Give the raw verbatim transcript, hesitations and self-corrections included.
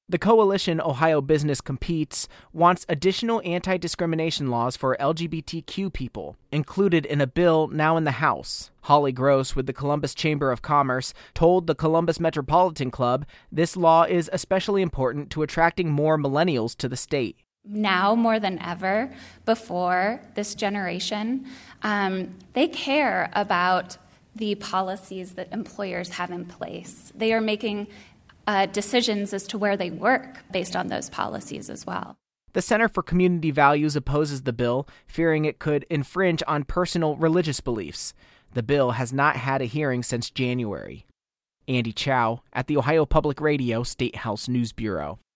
The coalition Ohio Business Competes wants additional anti-discrimination laws for L G B T Q people, included in a bill now in the House. Holly Gross with the Columbus Chamber of Commerce told the Columbus Metropolitan Club this law is especially important to attracting more millennials to the state. Now more than ever before, this generation, um, they care about the policies that employers have in place. They are making uh, decisions as to where they work based on those policies as well. The Center for Community Values opposes the bill, fearing it could infringe on personal religious beliefs. The bill has not had a hearing since January. Andy Chow at the Ohio Public Radio State House News Bureau.